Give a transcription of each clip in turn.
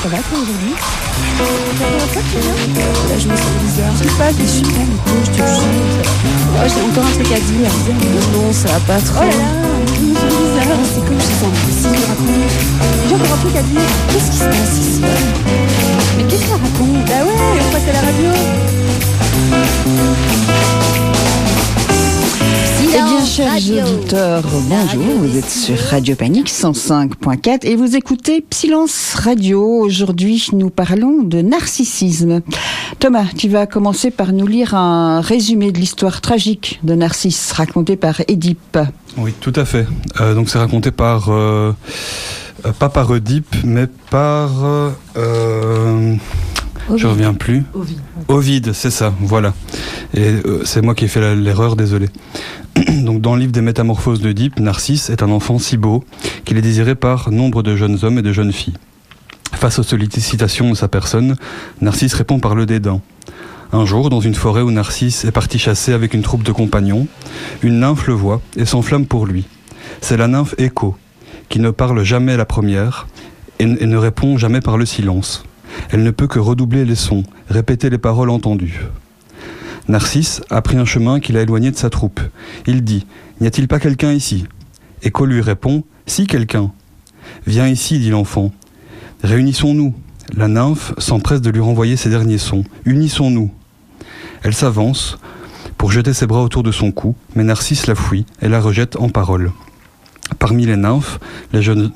Ça va toi aujourd'hui? Ça tu viens? La journée c'est bizarre. Ce qui se passe, je suis super écoute, je te jure. Oh, j'ai encore un truc à dire. Non, ça va pas trop. Oh là là, c'est bizarre. C'est comme je sens. Si je raconte. J'ai encore un truc à dire. Qu'est-ce qui se passe ici? Mais qu'est-ce qu'elle raconte? Bah ouais, on passe à la radio. Eh bien, chers auditeurs, bonjour, vous êtes sur Radio Panique 105.4 et vous écoutez Silence Radio. Aujourd'hui, nous parlons de narcissisme. Thomas, tu vas commencer par nous lire un résumé de l'histoire tragique de Narcisse, racontée par Édipe. Oui, tout à fait. Donc c'est raconté par... pas par Oedipe, mais par... je reviens plus. Ovide, c'est ça, voilà. Et c'est moi qui ai fait l'erreur, désolé. Donc dans le livre des Métamorphoses d'Oedipe, Narcisse est un enfant si beau qu'il est désiré par nombre de jeunes hommes et de jeunes filles. Face aux sollicitations de sa personne, Narcisse répond par le dédain. Un jour, dans une forêt où Narcisse est parti chasser avec une troupe de compagnons, une nymphe le voit et s'enflamme pour lui. C'est la nymphe Écho, qui ne parle jamais la première et ne répond jamais par le silence. Elle ne peut que redoubler les sons, répéter les paroles entendues. Narcisse a pris un chemin qui l'a éloigné de sa troupe. Il dit « N'y a-t-il pas quelqu'un ici ?» Écho lui répond « Si, quelqu'un. »« Viens ici, dit l'enfant. Réunissons-nous. » La nymphe s'empresse de lui renvoyer ses derniers sons. « Unissons-nous. » Elle s'avance pour jeter ses bras autour de son cou, mais Narcisse la fuit et la rejette en paroles. Parmi les nymphes, les jeunes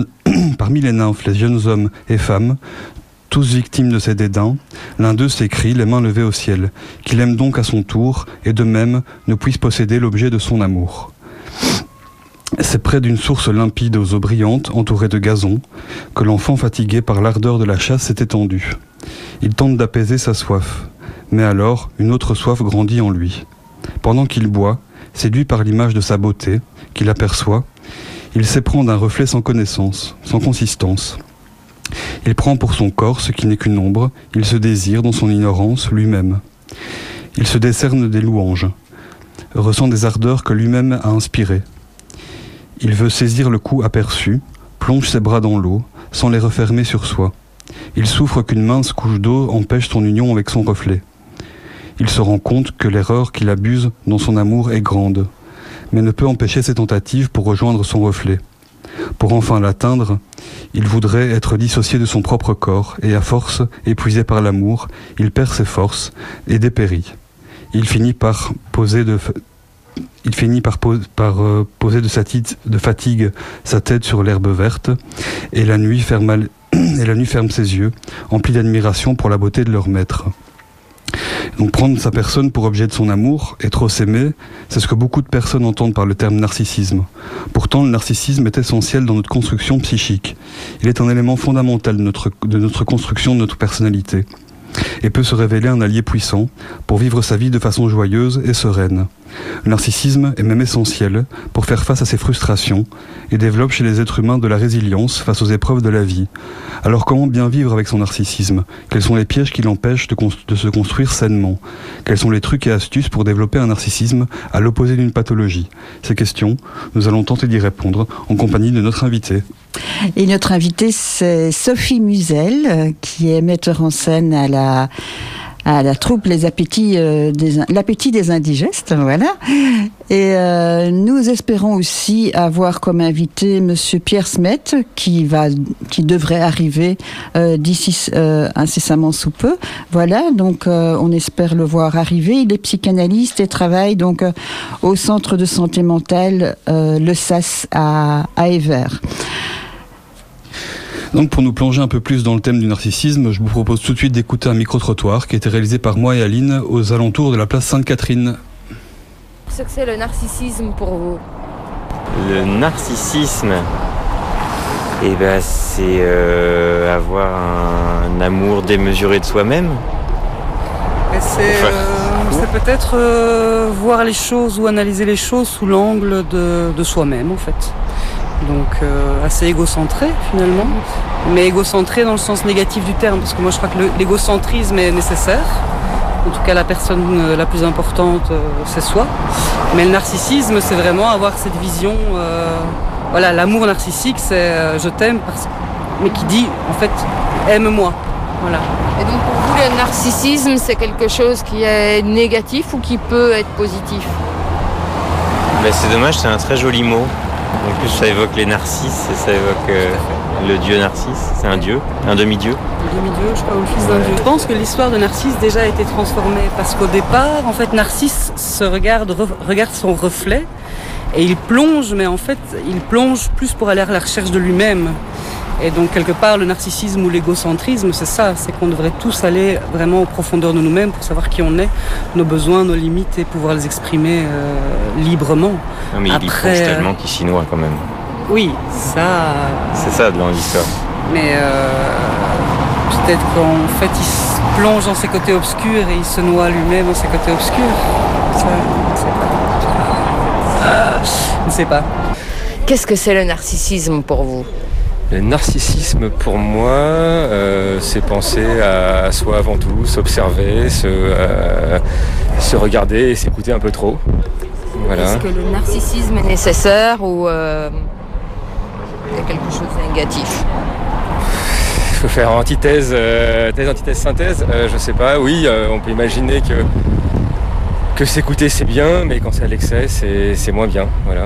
hommes et femmes, tous victimes de ses dédains, l'un d'eux s'écrie, les mains levées au ciel, qu'il aime donc à son tour, et de même ne puisse posséder l'objet de son amour. C'est près d'une source limpide aux eaux brillantes, entourée de gazon, que l'enfant fatigué par l'ardeur de la chasse s'est étendu. Il tente d'apaiser sa soif, mais alors une autre soif grandit en lui. Pendant qu'il boit, séduit par l'image de sa beauté, qu'il aperçoit, il s'éprend d'un reflet sans connaissance, sans consistance. Il prend pour son corps ce qui n'est qu'une ombre, il se désire dans son ignorance lui-même. Il se décerne des louanges, ressent des ardeurs que lui-même a inspirées. Il veut saisir le coup aperçu, plonge ses bras dans l'eau, sans les refermer sur soi. Il souffre qu'une mince couche d'eau empêche son union avec son reflet. Il se rend compte que l'erreur qu'il abuse dans son amour est grande, mais ne peut empêcher ses tentatives pour rejoindre son reflet. Pour enfin l'atteindre, il voudrait être dissocié de son propre corps, et à force, épuisé par l'amour, il perd ses forces et dépérit. Il finit par poser de fatigue sa tête sur l'herbe verte, et la nuit ferme ses yeux, emplis d'admiration pour la beauté de leur maître. Donc prendre sa personne pour objet de son amour et trop s'aimer, c'est ce que beaucoup de personnes entendent par le terme narcissisme. Pourtant, le narcissisme est essentiel dans notre construction psychique. Il est un élément fondamental de notre construction de notre personnalité et peut se révéler un allié puissant pour vivre sa vie de façon joyeuse et sereine. Le narcissisme est même essentiel pour faire face à ses frustrations et développe chez les êtres humains de la résilience face aux épreuves de la vie. Alors comment bien vivre avec son narcissisme? Quels sont les pièges qui l'empêchent de se construire sainement? Quels sont les trucs et astuces pour développer un narcissisme à l'opposé d'une pathologie? Ces questions, nous allons tenter d'y répondre en compagnie de notre invitée. Et notre invitée, c'est Sophie Musel, qui est metteur en scène à la troupe L'appétit des indigestes, voilà. Et nous espérons aussi avoir comme invité Monsieur Pierre Smet, qui devrait arriver d'ici incessamment sous peu. Voilà, donc on espère le voir arriver. Il est psychanalyste et travaille donc au centre de santé mentale le SAS à Evere. Donc pour nous plonger un peu plus dans le thème du narcissisme, je vous propose tout de suite d'écouter un micro-trottoir qui a été réalisé par moi et Aline aux alentours de la place Sainte-Catherine. Qu'est-ce que c'est le narcissisme pour vous? Le narcissisme, c'est avoir un amour démesuré de soi-même. Et c'est peut-être voir les choses ou analyser les choses sous l'angle de soi-même en fait. Donc assez égocentré finalement, mais égocentré dans le sens négatif du terme, parce que moi je crois que l'égocentrisme est nécessaire. En tout cas la personne la plus importante c'est soi. Mais le narcissisme c'est vraiment avoir cette vision, l'amour narcissique c'est je t'aime, mais qui dit en fait aime-moi. Voilà. Et donc pour vous, le narcissisme, c'est quelque chose qui est négatif ou qui peut être positif? Mais c'est dommage, c'est un très joli mot. En plus, ça évoque les narcisses et ça évoque le dieu Narcisse. C'est un dieu, un demi-dieu. Un demi-dieu, je crois, ou le fils d'un dieu. Je pense que l'histoire de Narcisse déjà a été transformée parce qu'au départ, en fait, Narcisse regarde son reflet et il plonge, mais en fait, il plonge plus pour aller à la recherche de lui-même. Et donc, quelque part, le narcissisme ou l'égocentrisme, c'est ça, c'est qu'on devrait tous aller vraiment aux profondeurs de nous-mêmes pour savoir qui on est, nos besoins, nos limites et pouvoir les exprimer librement. Non, mais il y plonge tellement qu'il s'y noie quand même. Oui, ça... C'est ça, dans l'histoire. Mais peut-être qu'en fait, il se plonge dans ses côtés obscurs et il se noie lui-même dans ses côtés obscurs. Ça, je ne sais pas. Qu'est-ce que c'est le narcissisme pour vous? Le narcissisme, pour moi, c'est penser à soi avant tout, s'observer, se regarder et s'écouter un peu trop. Voilà. Est-ce que le narcissisme est nécessaire ou il y a quelque chose de négatif? Il faut faire antithèse, antithèse, synthèse. Je sais pas, oui, on peut imaginer que s'écouter c'est bien, mais quand c'est à l'excès, c'est moins bien. Voilà.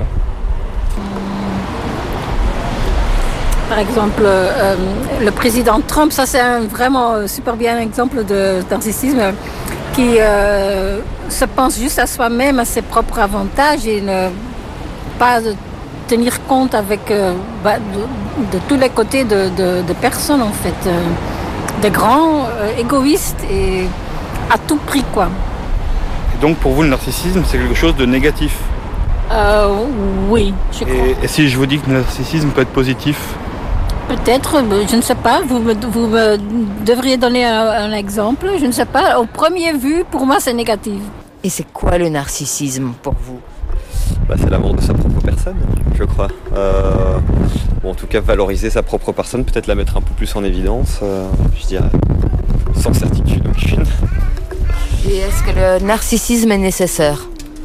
Par exemple, le président Trump, ça c'est un vraiment super bien exemple de narcissisme qui se pense juste à soi-même, à ses propres avantages et ne pas tenir compte avec de tous les côtés de personnes en fait, des grands égoïstes et à tout prix quoi. Et donc pour vous le narcissisme c'est quelque chose de négatif? Oui, je crois. Et si je vous dis que le narcissisme peut être positif? Peut-être, je ne sais pas, vous me devriez donner un exemple, je ne sais pas, au premier vue, pour moi c'est négatif. Et c'est quoi le narcissisme pour vous? C'est l'amour de sa propre personne, je crois. Ou en tout cas valoriser sa propre personne, peut-être la mettre un peu plus en évidence, je dirais, sans certitude aucune. Et est-ce que le narcissisme est nécessaire?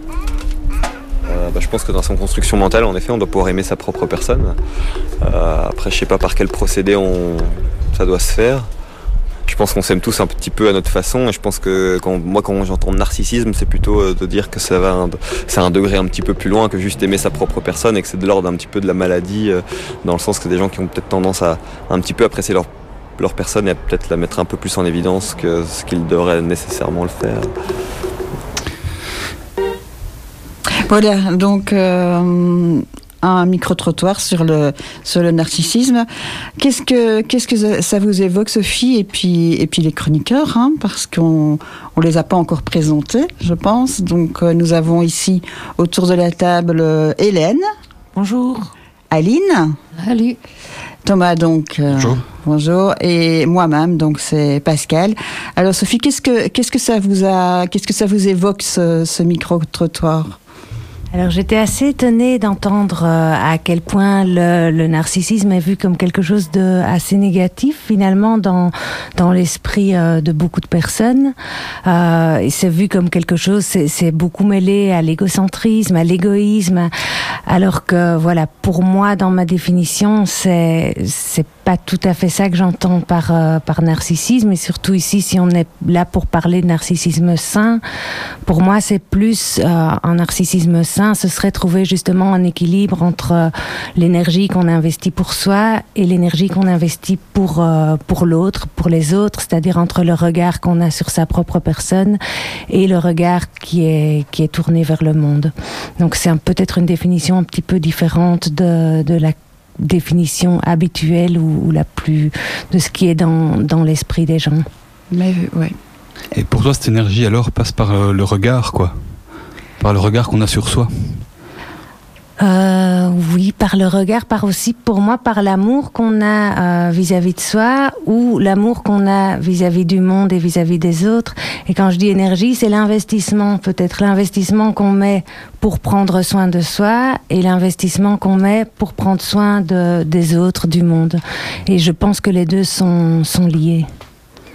Je pense que dans son construction mentale, en effet, on doit pouvoir aimer sa propre personne. Après, je sais pas par quel procédé ça doit se faire. Je pense qu'on s'aime tous un petit peu à notre façon. Et je pense que quand j'entends narcissisme, c'est plutôt de dire que c'est un degré un petit peu plus loin que juste aimer sa propre personne et que c'est de l'ordre un petit peu de la maladie, dans le sens que des gens qui ont peut-être tendance à un petit peu apprécier leur personne et à peut-être la mettre un peu plus en évidence que ce qu'ils devraient nécessairement le faire. Voilà, donc un micro-trottoir sur le narcissisme. Qu'est-ce que ça vous évoque, Sophie, et puis les chroniqueurs, hein, parce qu'on les a pas encore présentés, je pense. Donc nous avons ici autour de la table Hélène. Bonjour. Aline. Salut. Thomas, donc. Bonjour. Bonjour. Et moi-même, donc c'est Pascal. Alors Sophie, qu'est-ce que ça vous évoque ce micro-trottoir? Alors j'étais assez étonnée d'entendre à quel point le narcissisme est vu comme quelque chose de assez négatif finalement dans l'esprit de beaucoup de personnes. Et c'est vu comme quelque chose, c'est beaucoup mêlé à l'égocentrisme, à l'égoïsme, alors que voilà, pour moi dans ma définition c'est pas tout à fait ça que j'entends par narcissisme, et surtout ici si on est là pour parler de narcissisme sain, pour moi c'est plus un narcissisme sain, ce serait trouver justement un équilibre entre l'énergie qu'on investit pour soi et l'énergie qu'on investit pour l'autre, pour les autres, c'est-à-dire entre le regard qu'on a sur sa propre personne et le regard qui est tourné vers le monde. Donc c'est peut-être une définition un petit peu différente de la définition habituelle ou la plus de ce qui est dans l'esprit des gens. Mais ouais. Et pour toi cette énergie alors passe par le regard, quoi? Par le regard qu'on a sur soi? Oui, par le regard, par aussi, pour moi, par l'amour qu'on a vis-à-vis de soi, ou l'amour qu'on a vis-à-vis du monde et vis-à-vis des autres. Et quand je dis énergie, c'est l'investissement, peut-être l'investissement qu'on met pour prendre soin de soi et l'investissement qu'on met pour prendre soin des autres, du monde. Et je pense que les deux sont liés. Mmh.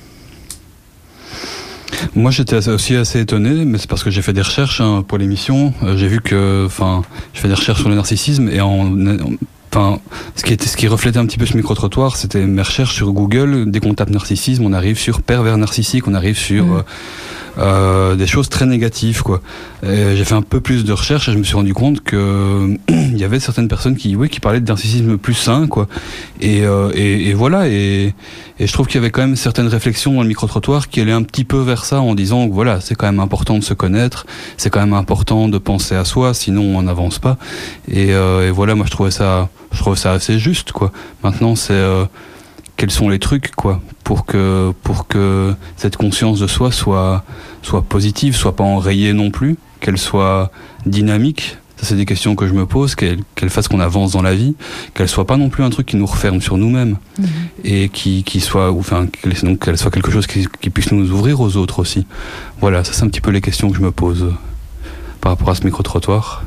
Moi j'étais aussi assez étonné, mais c'est parce que j'ai fait des recherches pour l'émission. J'ai vu que, j'ai fait des recherches sur le narcissisme et enfin, ce qui reflétait un petit peu ce micro-trottoir, c'était mes recherches sur Google. Dès qu'on tape narcissisme, on arrive sur pervers narcissique, on arrive sur des choses très négatives, quoi. J'ai fait un peu plus de recherches et je me suis rendu compte que il y avait certaines personnes qui parlaient de narcissisme plus sain, quoi. Et voilà. Et je trouve qu'il y avait quand même certaines réflexions dans le micro-trottoir qui allaient un petit peu vers ça, en disant que voilà, c'est quand même important de se connaître, c'est quand même important de penser à soi, sinon on n'avance pas. Et voilà, moi je trouvais ça assez juste, quoi. Maintenant, c'est quels sont les trucs, quoi, pour que cette conscience de soi soit positive, soit pas enrayée non plus, qu'elle soit dynamique. Ça, c'est des questions que je me pose, qu'elle fasse qu'on avance dans la vie, qu'elle soit pas non plus un truc qui nous referme sur nous-mêmes, et qui soit, donc qu'elle soit quelque chose qui puisse nous ouvrir aux autres aussi. Voilà, ça c'est un petit peu les questions que je me pose par rapport à ce micro-trottoir.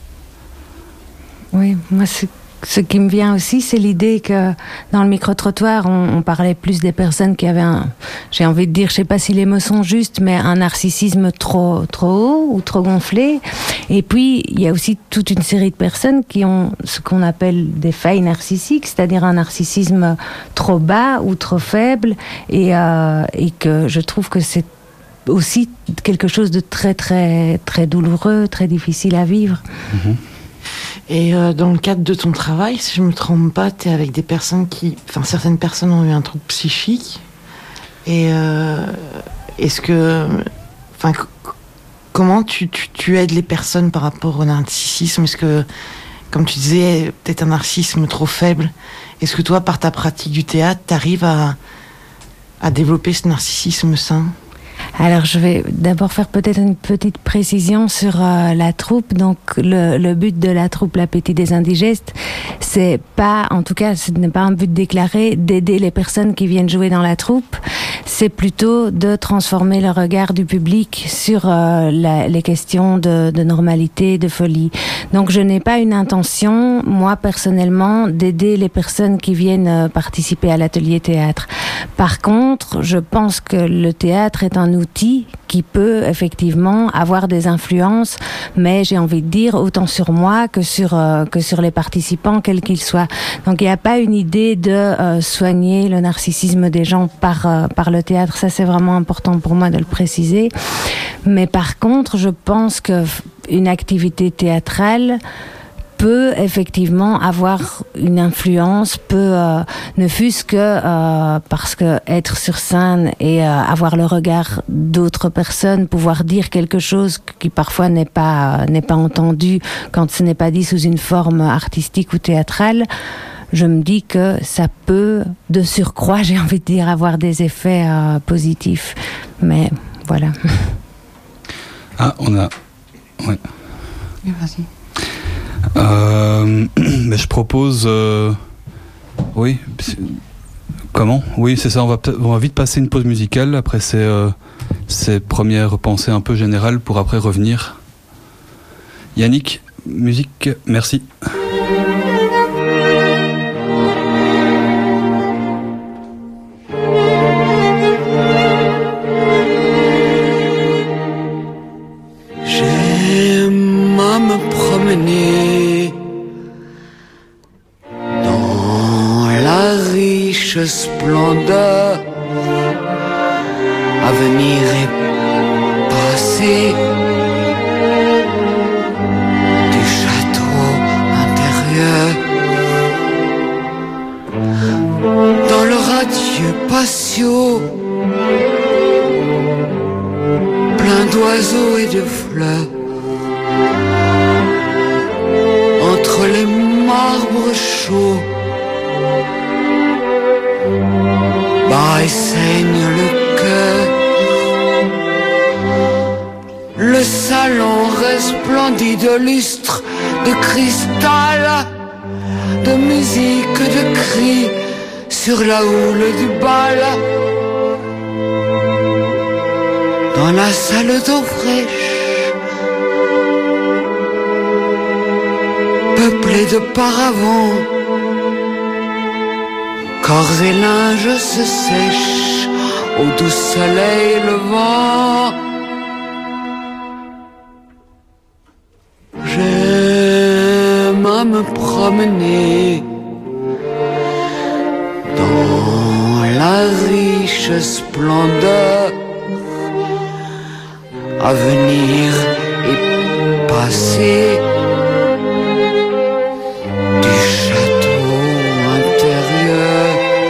Oui, moi ce qui me vient aussi, c'est l'idée que dans le micro-trottoir, on parlait plus des personnes qui avaient j'ai envie de dire, je sais pas si les mots sont justes, mais un narcissisme trop haut ou trop gonflé. Et puis, il y a aussi toute une série de personnes qui ont ce qu'on appelle des failles narcissiques, c'est-à-dire un narcissisme trop bas ou trop faible, et que je trouve que c'est aussi quelque chose de très, très, très douloureux, très difficile à vivre. Et dans le cadre de ton travail, si je me trompe pas, tu es avec des personnes certaines personnes ont eu un trouble psychique. Et est-ce que, comment tu aides les personnes par rapport au narcissisme? Est-ce que, comme tu disais, peut-être un narcissisme trop faible, est-ce que toi, par ta pratique du théâtre, tu arrives à développer ce narcissisme sain? Alors, je vais d'abord faire peut-être une petite précision sur la troupe. Donc, le but de la troupe L'Appétit des Indigestes, c'est pas, en tout cas, ce n'est pas un but déclaré d'aider les personnes qui viennent jouer dans la troupe. C'est plutôt de transformer le regard du public sur les questions de normalité, de folie. Donc, je n'ai pas une intention, moi, personnellement, d'aider les personnes qui viennent participer à l'atelier théâtre. Par contre, je pense que le théâtre est un outil qui peut effectivement avoir des influences, mais j'ai envie de dire autant sur moi que sur les participants, quels qu'ils soient. Donc il n'y a pas une idée de soigner le narcissisme des gens par le théâtre. Ça, c'est vraiment important pour moi de le préciser. Mais par contre, je pense que une activité théâtrale peut effectivement avoir une influence, ne fût-ce que parce que être sur scène et avoir le regard d'autres personnes, pouvoir dire quelque chose qui parfois n'est pas entendu quand ce n'est pas dit sous une forme artistique ou théâtrale, je me dis que ça peut, de surcroît, j'ai envie de dire, avoir des effets positifs. Mais voilà. Ah, on a... Ouais. Oui, vas-y. Mais je propose... Oui. Comment ? Oui, c'est ça. On va vite passer une pause musicale après ces premières pensées un peu générales pour après revenir. Yannick, musique, merci. J'aime à me promener dans la riche splendeur, avenir et passé du château intérieur, dans le radieux patio plein d'oiseaux et de fleurs, entre les marbres chauds, bas et saigne le cœur. Le salon resplendit de lustre, de cristal, de musique, de cris sur la houle du bal. Dans la salle d'eau fraîche, peuplée de paravents, corps et linge se sèchent au doux soleil levant. J'aime à à me promener dans la riche splendeur à venir et passer du château intérieur.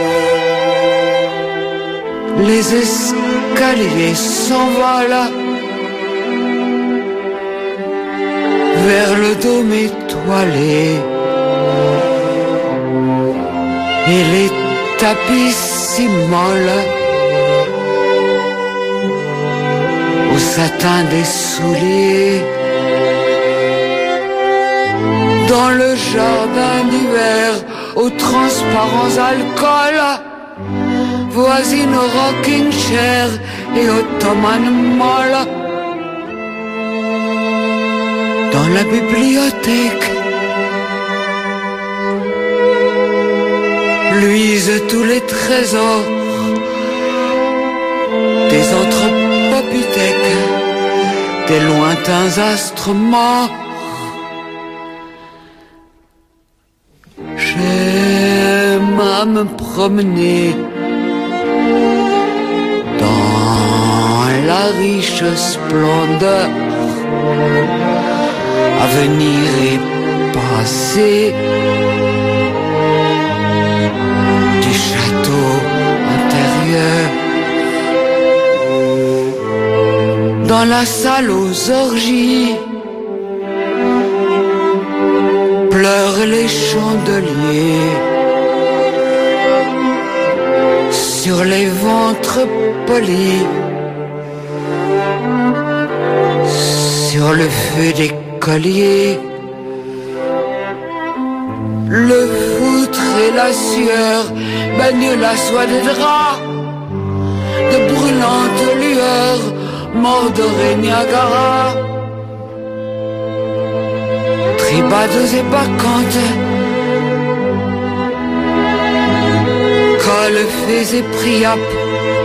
Les escaliers s'envolent vers le dôme étoilé et les tapis s'immolent au satin des souliers. Dans le jardin d'hiver aux transparents alcools voisine au rocking chair et ottomane molle. Dans la bibliothèque luisent tous les trésors des anthropopithèques, des lointains astres morts. J'aime à me promener dans la riche splendeur à venir et passer du château intérieur. Dans la salle aux orgies pleurent les chandeliers sur les ventres polis, sur le feu des colliers. Le foutre et la sueur baignent la soie des draps de brûlantes lueurs Mordoré Niagara. Tribades et bacchantes, colfées et priapes,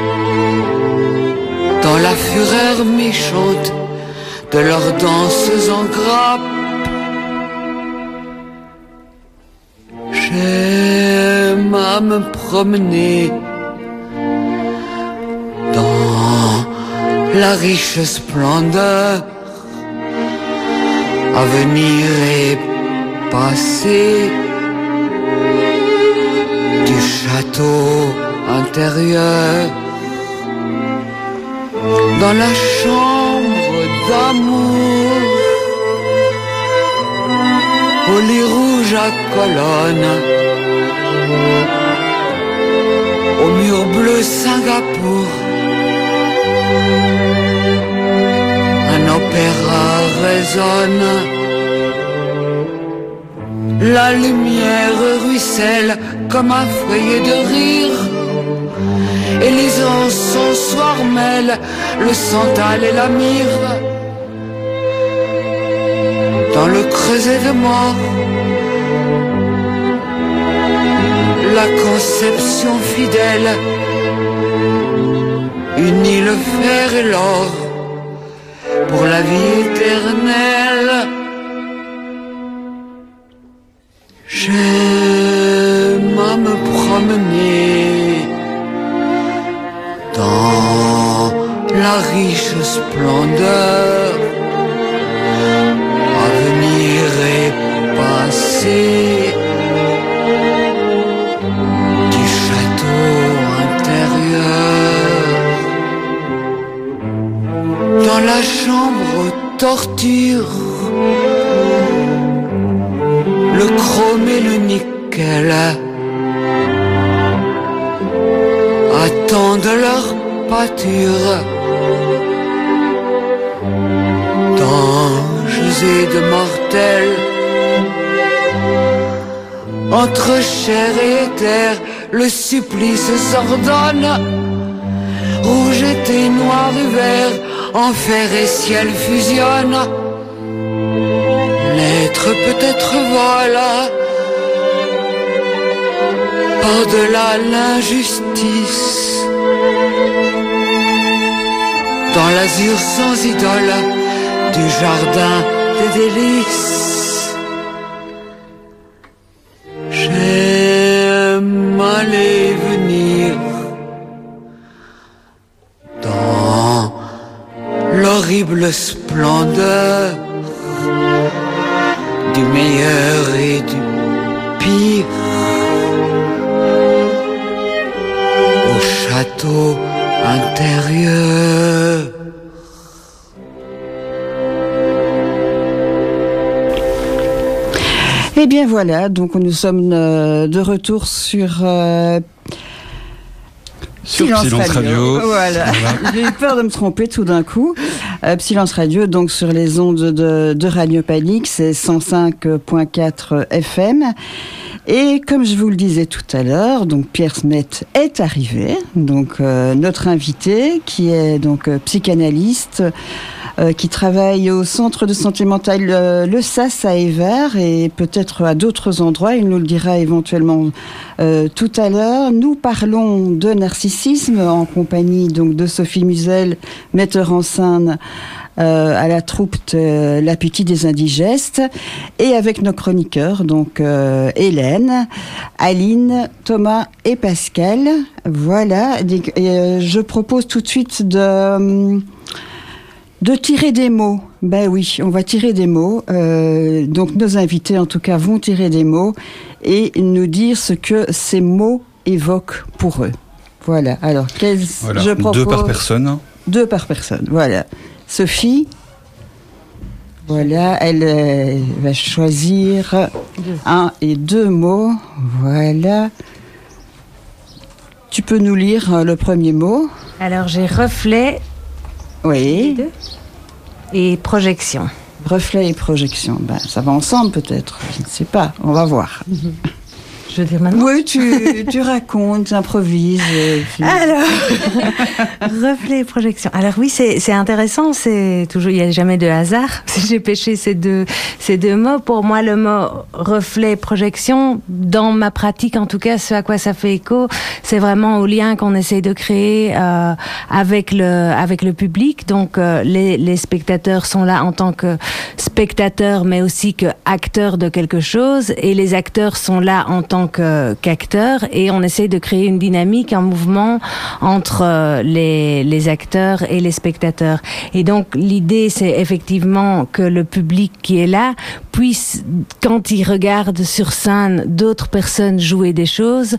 dans la fureur méchante de leurs danses en grappe. J'aime à me promener dans la riche splendeur à venir et passer du château intérieur. Dans la chambre d'amour au lit rouge à colonnes, au mur bleu Singapour, un opéra résonne. La lumière ruisselle comme un foyer de rire, et les encens soir mêlent le santal et la myrrhe. Dans le creuset de mort, la conception fidèle unit le fer et l'or pour la vie éternelle. J'aime à me promener dans la riche splendeur à venir et passer du château intérieur. Dans la chambre aux tortures, le chrome et le nickel attendent leur pâture. D'anges et de mortels, entre chair et éther, le supplice s'ordonne. Rouge été, noir et vert, enfer et ciel fusionnent. L'être peut-être voilà par-delà l'injustice, dans l'azur sans idole du jardin des délices. terrible splendeur du meilleur et du pire au château intérieur. Eh bien voilà, donc nous sommes de retour sur Silence Radio. Voilà. J'ai eu peur de me tromper tout d'un coup. Silence Radio, donc sur les ondes de Radio Panique, c'est 105.4 FM. Et comme je vous le disais tout à l'heure, donc Pierre Smet est arrivé, donc notre invité qui est donc psychanalyste, qui travaille au centre de santé mentale le SAS à Evere et peut-être à d'autres endroits, il nous le dira éventuellement tout à l'heure. Nous parlons de narcissisme en compagnie donc de Sophie Musel, metteur en scène à la troupe de l'Appétit des Indigestes, et avec nos chroniqueurs, donc Hélène, Aline, Thomas et Pascal. Voilà, et je propose tout de suite de tirer des mots. Ben oui, on va tirer des mots. Donc nos invités, en tout cas, vont tirer des mots et nous dire ce que ces mots évoquent pour eux. Voilà. Alors, je propose 2 par personne. 2 par personne. Voilà. Sophie, voilà, elle va choisir 1 et 2 mots. Voilà. Tu peux nous lire le premier mot? Alors, j'ai reflet. Oui. Et projection. Reflet et projection. Ben, ça va ensemble peut-être. Je ne sais pas. On va voir. Je veux dire maintenant? Oui, tu racontes, tu improvises. Alors, reflet et projection. Alors oui, c'est intéressant. C'est toujours, il n'y a jamais de hasard. J'ai pêché ces deux mots. Pour moi, le mot reflet et projection, dans ma pratique en tout cas, ce à quoi ça fait écho, c'est vraiment au lien qu'on essaie de créer avec le public. Donc les spectateurs sont là en tant que spectateurs, mais aussi que acteurs de quelque chose, et les acteurs sont là en tant qu'acteurs, et on essaie de créer une dynamique, un mouvement entre les acteurs et les spectateurs. Et donc l'idée, c'est effectivement que le public qui est là puisse, quand il regarde sur scène d'autres personnes jouer des choses,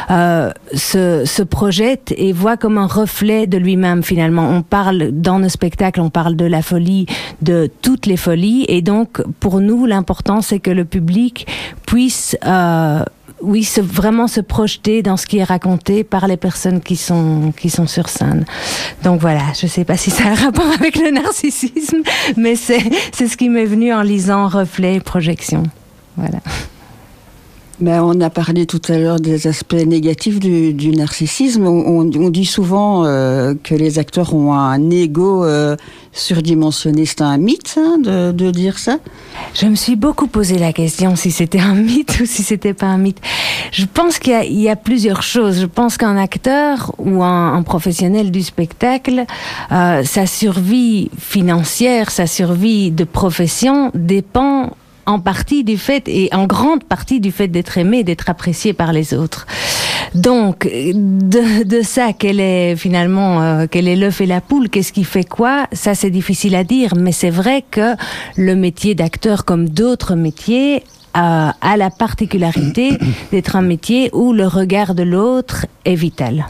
se projette et voit comme un reflet de lui-même finalement. On parle dans nos spectacles, on parle de la folie, de toutes les folies, et donc pour nous l'important c'est que le public puisse vraiment se projeter dans ce qui est raconté par les personnes qui sont sur scène. Donc voilà, je sais pas si ça a un rapport avec le narcissisme, mais c'est ce qui m'est venu en lisant Reflet et Projection. Voilà. Ben, on a parlé tout à l'heure des aspects négatifs du narcissisme. On dit souvent que les acteurs ont un ego surdimensionné. C'est un mythe de dire ça? Je me suis beaucoup posé la question si c'était un mythe ou si c'était pas un mythe. Je pense qu'il y a plusieurs choses. Je pense qu'un acteur ou un professionnel du spectacle, sa survie financière, sa survie de profession dépend en partie du fait, et en grande partie du fait d'être aimé, d'être apprécié par les autres. Donc, de ça, quel est l'œuf et la poule, qu'est-ce qui fait quoi, ça c'est difficile à dire, mais c'est vrai que le métier d'acteur, comme d'autres métiers, a la particularité d'être un métier où le regard de l'autre est vital.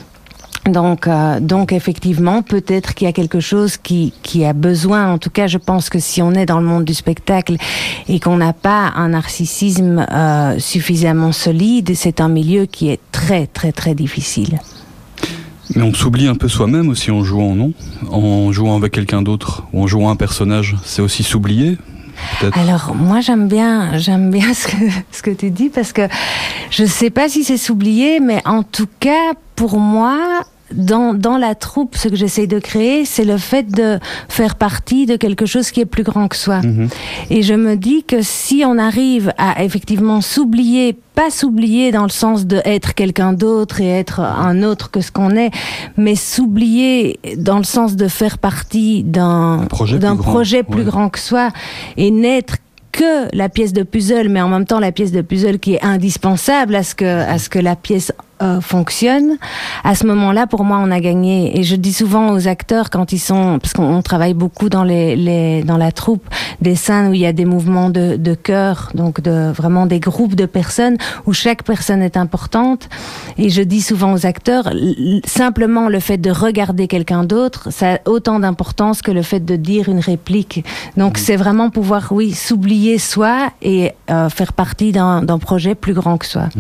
Donc effectivement, peut-être qu'il y a quelque chose qui a besoin. En tout cas, je pense que si on est dans le monde du spectacle et qu'on n'a pas un narcissisme suffisamment solide, c'est un milieu qui est très très très difficile. Mais on s'oublie un peu soi-même aussi en jouant, non? En jouant avec quelqu'un d'autre ou en jouant un personnage, c'est aussi s'oublier? Peut-être. Alors moi j'aime bien ce que tu dis, parce que je sais pas si c'est s'oublier, mais en tout cas pour moi dans la troupe, ce que j'essaie de créer, c'est le fait de faire partie de quelque chose qui est plus grand que soi. Mmh. Et je me dis que si on arrive à effectivement s'oublier, pas s'oublier dans le sens de être quelqu'un d'autre et être un autre que ce qu'on est, mais s'oublier dans le sens de faire partie d'un projet plus grand que soi, et n'être que la pièce de puzzle, mais en même temps la pièce de puzzle qui est indispensable à ce que la pièce fonctionne, à ce moment-là, pour moi, on a gagné. Et je dis souvent aux acteurs quand ils sont, parce qu'on travaille beaucoup dans dans la troupe, des scènes où il y a des mouvements de chœur, donc vraiment des groupes de personnes où chaque personne est importante. Et je dis souvent aux acteurs, simplement le fait de regarder quelqu'un d'autre, ça a autant d'importance que le fait de dire une réplique. Donc c'est vraiment pouvoir, s'oublier soi et faire partie d'un projet plus grand que soi.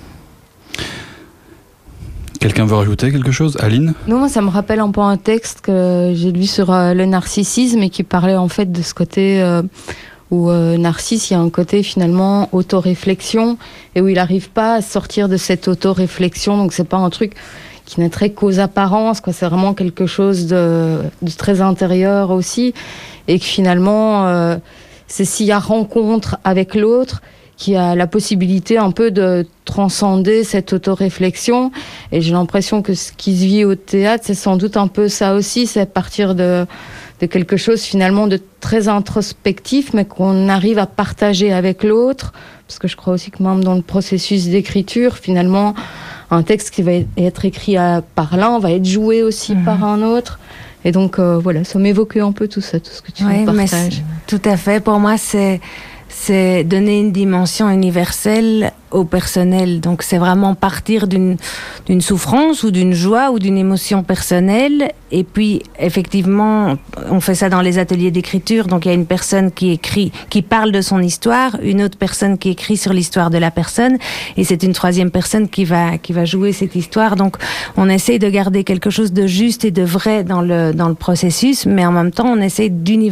Quelqu'un veut rajouter quelque chose? Aline? Non, moi, ça me rappelle un peu un texte que j'ai lu sur le narcissisme et qui parlait en fait de ce côté où Narcisse, il y a un côté finalement autoréflexion et où il n'arrive pas à sortir de cette autoréflexion. Donc, c'est pas un truc qui naîtrait qu'aux apparences, quoi. C'est vraiment quelque chose de très intérieur aussi. Et que finalement, c'est s'il y a rencontre avec l'autre, qui a la possibilité un peu de transcender cette autoréflexion. Et j'ai l'impression que ce qui se vit au théâtre, c'est sans doute un peu ça aussi, c'est partir de quelque chose finalement de très introspectif, mais qu'on arrive à partager avec l'autre. Parce que je crois aussi que même dans le processus d'écriture, finalement, un texte qui va être écrit par l'un va être joué aussi par un autre. Et donc, voilà, ça m'évoquait un peu tout ça, tout ce que tu nous partages. Tout à fait. Pour moi, c'est donner une dimension universelle au personnel. Donc c'est vraiment partir d'une souffrance ou d'une joie ou d'une émotion personnelle. Et puis effectivement, on fait ça dans les ateliers d'écriture. Donc il y a une personne qui écrit, qui parle de son histoire, une autre personne qui écrit sur l'histoire de la personne, et c'est une troisième personne qui va jouer cette histoire. Donc on essaye de garder quelque chose de juste et de vrai dans le processus, mais en même temps on essaye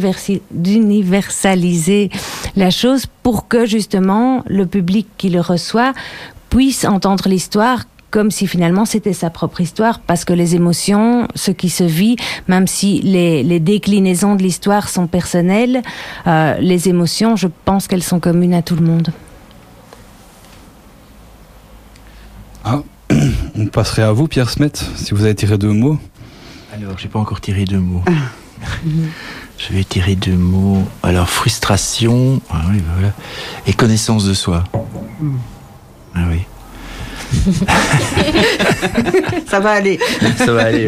d'universaliser la chose pour que justement le public qui le reçoit puisse entendre l'histoire comme si finalement c'était sa propre histoire, parce que les émotions, ce qui se vit, même si les déclinaisons de l'histoire sont personnelles, les émotions, je pense qu'elles sont communes à tout le monde. On passerait à vous, Pierre Smet, si vous avez tiré 2 mots. Alors, j'ai pas encore tiré 2 mots. Je vais tirer 2 mots. Alors, frustration, voilà, et connaissance de soi. Ah oui. Ça va aller. Ça va aller,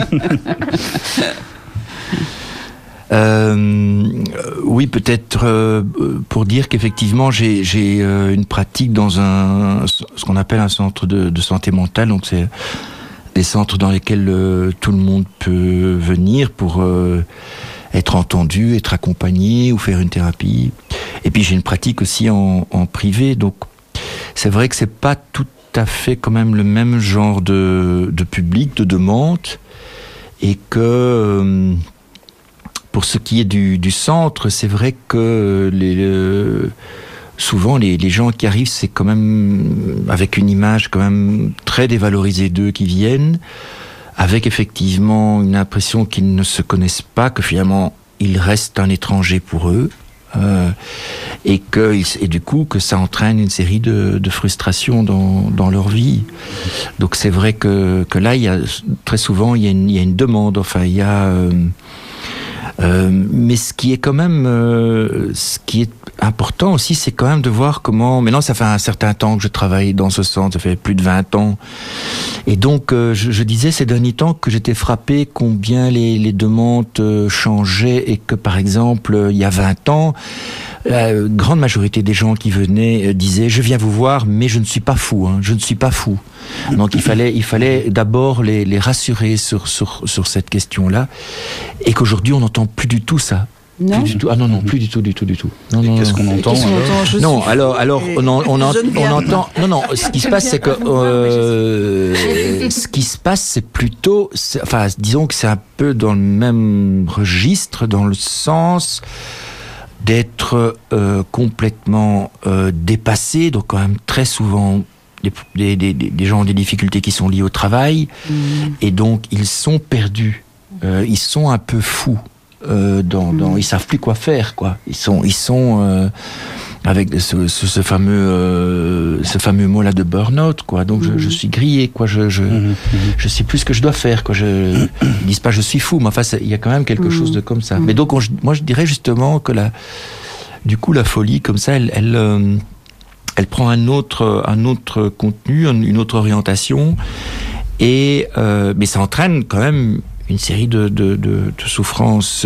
oui, peut-être pour dire qu'effectivement j'ai une pratique dans ce qu'on appelle un centre de santé mentale. Donc c'est des centres dans lesquels tout le monde peut venir pour être entendu, être accompagné ou faire une thérapie. Et puis j'ai une pratique aussi en privé. Donc c'est vrai que c'est pas tout à fait quand même le même genre de public, de demande, et que pour ce qui est du centre, c'est vrai que souvent les gens qui arrivent, c'est quand même avec une image quand même très dévalorisée d'eux qui viennent, avec effectivement une impression qu'ils ne se connaissent pas, que finalement ils restent un étranger pour eux. Et du coup que ça entraîne une série de frustrations dans leur vie. Donc c'est vrai que là très souvent il y a une demande, enfin il y a mais ce qui est quand même ce qui est important aussi, c'est quand même de voir comment, maintenant ça fait un certain temps que je travaille dans ce centre, ça fait plus de 20 ans, et donc je disais ces derniers temps que j'étais frappé combien les demandes changeaient, et que par exemple il y a 20 ans la grande majorité des gens qui venaient disaient je viens vous voir mais je ne suis pas fou, je ne suis pas fou. Donc il fallait d'abord les rassurer sur cette question-là, et qu'aujourd'hui on n'entend plus du tout ça. Non. Plus du tout. Ah non, plus du tout. Non, qu'est-ce qu'on entend Non, alors on entend. Non, ce qui se passe, c'est que ce qui se passe, c'est plutôt, disons que c'est un peu dans le même registre, dans le sens d'être complètement dépassé. Donc quand même très souvent des gens ont des difficultés qui sont liées au travail, et donc ils sont perdus, ils sont un peu fous. Ils savent plus quoi faire, quoi. Ils sont avec ce fameux mot-là de burn-out, quoi. Donc je suis grillé, quoi. Je sais plus ce que je dois faire, quoi. Ils disent pas je suis fou, mais enfin il y a quand même quelque chose de comme ça. Mais donc moi je dirais justement que du coup la folie comme ça, elle elle prend un autre contenu, une autre orientation, et mais ça entraîne quand même une série de souffrances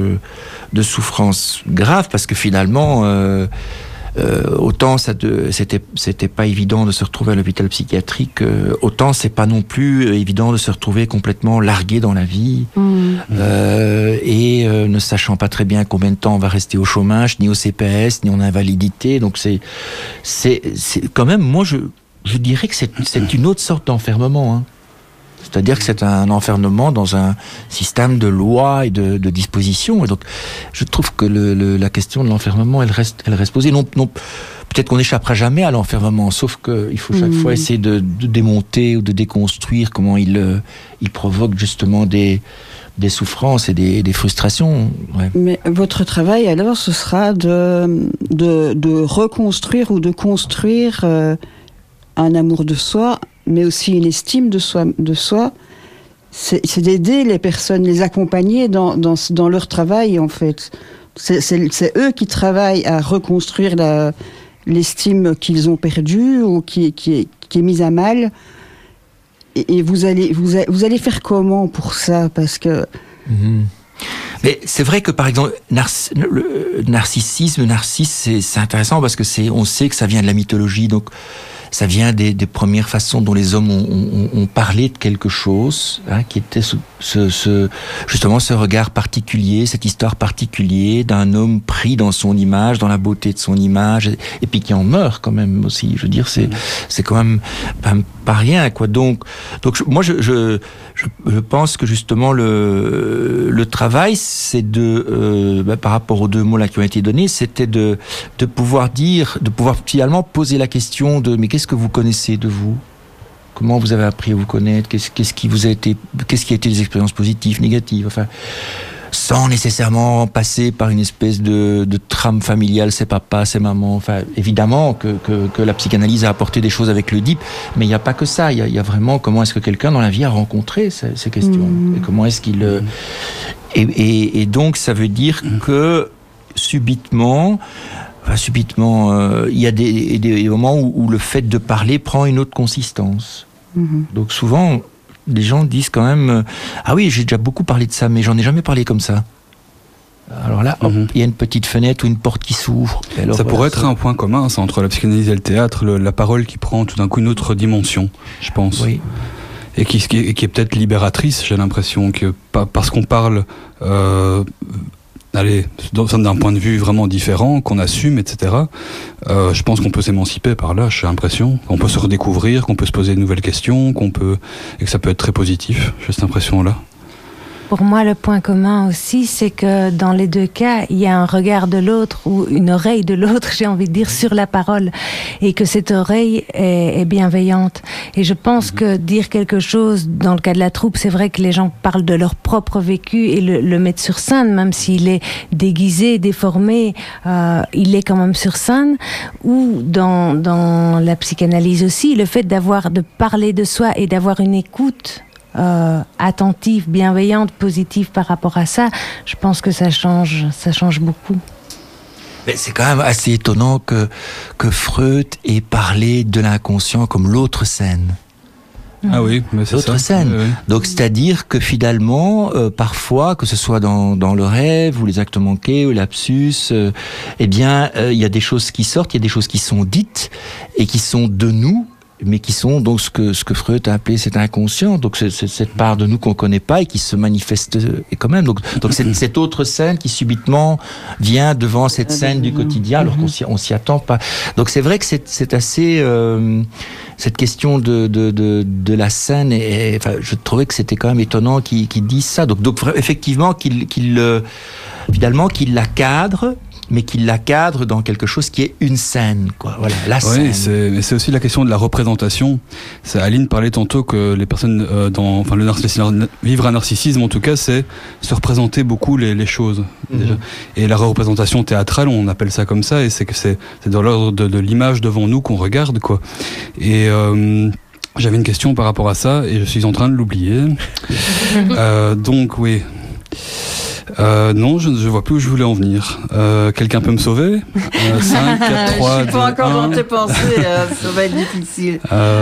graves, parce que finalement autant c'était pas évident de se retrouver à l'hôpital psychiatrique, autant c'est pas non plus évident de se retrouver complètement largué dans la vie, et ne sachant pas très bien combien de temps on va rester au chômage, ni au CPS, ni en invalidité. Donc c'est quand même, moi je dirais que c'est une autre sorte d'enfermement, hein. C'est-à-dire que c'est un enfermement dans un système de lois et de dispositions. Et donc, je trouve que la question de l'enfermement, elle reste posée. Non, peut-être qu'on n'échappera jamais à l'enfermement, sauf qu'il faut chaque fois essayer de démonter ou de déconstruire comment il provoque justement des souffrances et des frustrations. Ouais. Mais votre travail, alors, ce sera de reconstruire ou de construire un amour de soi, mais aussi une estime de soi. C'est d'aider les personnes, les accompagner dans leur travail, en fait. C'est eux qui travaillent à reconstruire l'estime qu'ils ont perdue ou qui est mise à mal. Et vous allez faire comment pour ça? Parce que... Mais c'est vrai que, par exemple, le narcissisme, c'est intéressant parce que on sait que ça vient de la mythologie, donc ça vient des premières façons dont les hommes ont parlé de quelque chose, hein, qui était justement ce regard particulier, cette histoire particulière d'un homme pris dans son image, dans la beauté de son image, et puis qui en meurt quand même aussi. Je veux dire, c'est quand même pas rien, quoi. Donc moi je pense que justement le travail, c'est par rapport aux deux mots là qui ont été donnés, c'était de pouvoir finalement poser la question de mais qu'est-ce que vous connaissez de vous? Comment vous avez appris à vous connaître? Qu'est-ce qui a été les expériences positives, négatives? Enfin, sans nécessairement passer par une espèce de trame familiale, c'est papa, c'est maman. Enfin, évidemment que la psychanalyse a apporté des choses avec le DIP, mais il n'y a pas que ça. Il y a vraiment comment est-ce que quelqu'un dans la vie a rencontré ces questions, et comment est-ce qu'il et donc ça veut dire que subitement, il y a des moments où le fait de parler prend une autre consistance. Donc souvent, les gens disent quand même ah oui, j'ai déjà beaucoup parlé de ça, mais j'en ai jamais parlé comme ça. Alors là, il y a une petite fenêtre ou une porte qui s'ouvre. Alors, ça pourrait être un point commun, ça, entre la psychanalyse et le théâtre, la parole qui prend tout d'un coup une autre dimension, je pense. Oui. Et qui est peut-être libératrice, j'ai l'impression, que parce qu'on parle d'un point de vue vraiment différent, qu'on assume, etc. Je pense qu'on peut s'émanciper par là, j'ai l'impression. Qu'on peut se redécouvrir, qu'on peut se poser de nouvelles questions, et que ça peut être très positif, j'ai cette impression-là. Pour moi, le point commun aussi, c'est que dans les deux cas, il y a un regard de l'autre ou une oreille de l'autre, j'ai envie de dire, sur la parole, et que cette oreille est bienveillante. Et je pense que dire quelque chose, dans le cas de la troupe, c'est vrai que les gens parlent de leur propre vécu et le mettent sur scène, même s'il est déguisé, déformé, il est quand même sur scène. Ou dans la psychanalyse aussi, le fait de parler de soi et d'avoir une écoute attentive, bienveillante, positive par rapport à ça, je pense que ça change beaucoup. Mais c'est quand même assez étonnant que Freud ait parlé de l'inconscient comme l'autre scène. Ah oui, mais c'est l'autre scène. Oui. Donc c'est-à-dire que finalement, parfois, que ce soit dans le rêve ou les actes manqués ou les lapsus, il y a des choses qui sortent, il y a des choses qui sont dites et qui sont de nous, mais qui sont donc ce que Freud a appelé cet inconscient, donc c'est cette part de nous qu'on connaît pas et qui se manifeste quand même. Donc c'est cette autre scène qui subitement vient devant cette scène du quotidien, alors qu'on s'y attend pas. Donc c'est vrai que c'est assez cette question de la scène, et enfin, je trouvais que c'était quand même étonnant qu'ils disent ça. Donc effectivement qu'il la cadre, mais qu'il la cadre dans quelque chose qui est une scène, quoi. Voilà, la scène. Oui, c'est aussi la question de la représentation. Aline parlait tantôt que les personnes vivre un narcissisme, en tout cas, c'est se représenter beaucoup les choses. Déjà. Et la représentation théâtrale, on appelle ça comme ça, et c'est dans l'ordre de l'image devant nous qu'on regarde, quoi. Et j'avais une question par rapport à ça, et je suis en train de l'oublier. Donc oui. Non, je ne vois plus où je voulais en venir. Quelqu'un peut me sauver 5, 4, 3, 2, 1. Je suis pas encore dans tes pensées, ça va être difficile.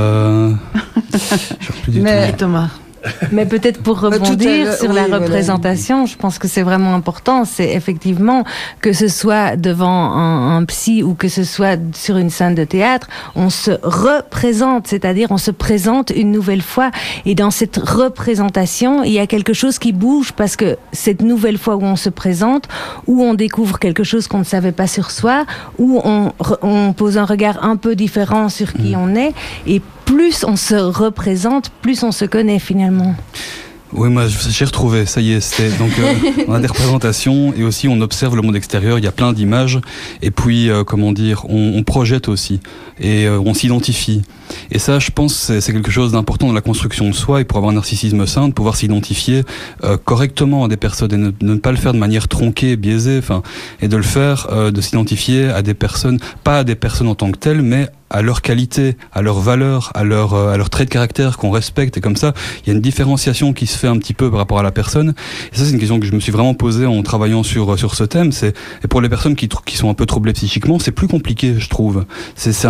Mais Thomas. Mais peut-être pour rebondir sur la représentation, je pense que c'est vraiment important. C'est effectivement que ce soit devant un psy ou que ce soit sur une scène de théâtre, on se représente, c'est-à-dire on se présente une nouvelle fois. Et dans cette représentation, il y a quelque chose qui bouge parce que cette nouvelle fois où on se présente, où on découvre quelque chose qu'on ne savait pas sur soi, où on pose un regard un peu différent sur qui on est, et plus on se représente, plus on se connaît finalement. Oui, moi j'ai retrouvé, ça y est, c'était donc on a des représentations et aussi on observe le monde extérieur, il y a plein d'images et puis on projette aussi et on s'identifie. Et ça, je pense, c'est quelque chose d'important dans la construction de soi et pour avoir un narcissisme sain, de pouvoir s'identifier correctement à des personnes et ne pas le faire de manière tronquée, biaisée, et de le faire, de s'identifier à des personnes, pas à des personnes en tant que telles, mais à leur qualité, à leur valeur, à leur trait de caractère qu'on respecte. Et comme ça, il y a une différenciation qui se fait un petit peu par rapport à la personne. Et ça, c'est une question que je me suis vraiment posée en travaillant sur ce thème. Et pour les personnes qui sont un peu troublées psychiquement, c'est plus compliqué, je trouve. C'est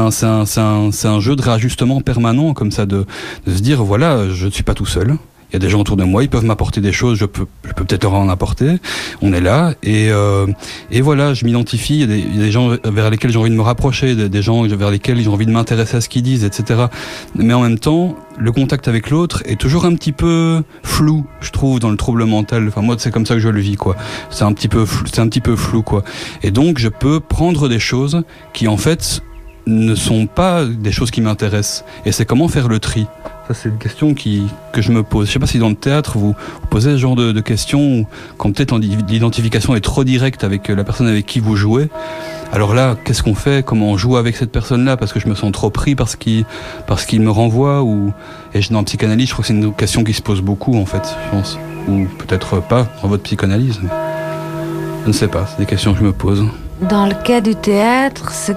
un jeu de réajustement permanent, comme ça, de se dire, voilà, je ne suis pas tout seul. Il y a des gens autour de moi, ils peuvent m'apporter des choses, je peux peut-être leur en apporter. On est là et voilà, je m'identifie. Il y a des gens vers lesquels j'ai envie de me rapprocher, des gens vers lesquels j'ai envie de m'intéresser à ce qu'ils disent, etc. Mais en même temps, le contact avec l'autre est toujours un petit peu flou, je trouve, dans le trouble mental. Enfin, moi, c'est comme ça que je le vis, quoi. C'est un petit peu flou, quoi. Et donc, je peux prendre des choses qui, en fait, ne sont pas des choses qui m'intéressent. Et c'est comment faire le tri. Ça, c'est une question que je me pose. Je sais pas si dans le théâtre, vous posez ce genre de questions où, quand peut-être l'identification est trop directe avec la personne avec qui vous jouez. Alors là, qu'est-ce qu'on fait? Comment on joue avec cette personne-là? Parce que je me sens trop pris parce qu'il me renvoie et dans la psychanalyse, je crois que c'est une question qui se pose beaucoup, en fait, je pense. Ou peut-être pas dans votre psychanalyse. Mais je ne sais pas, c'est des questions que je me pose. Dans le cas du théâtre, ce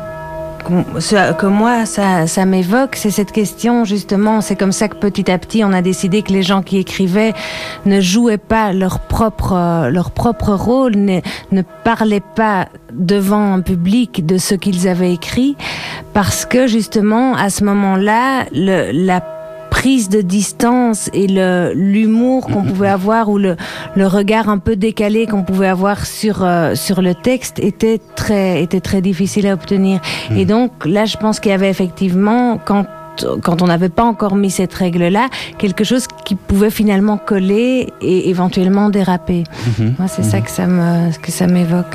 que moi, ça m'évoque, c'est cette question, justement. C'est comme ça que petit à petit, on a décidé que les gens qui écrivaient ne jouaient pas leur propre rôle, ne parlaient pas devant un public de ce qu'ils avaient écrit, parce que, justement, à ce moment-là, la prise de distance et l'humour qu'on pouvait avoir ou le regard un peu décalé qu'on pouvait avoir sur le texte était très difficile à obtenir. Et donc là, je pense qu'il y avait effectivement, quand on n'avait pas encore mis cette règle-là, quelque chose qui pouvait finalement coller et éventuellement déraper. Moi, c'est ça que ça m'évoque.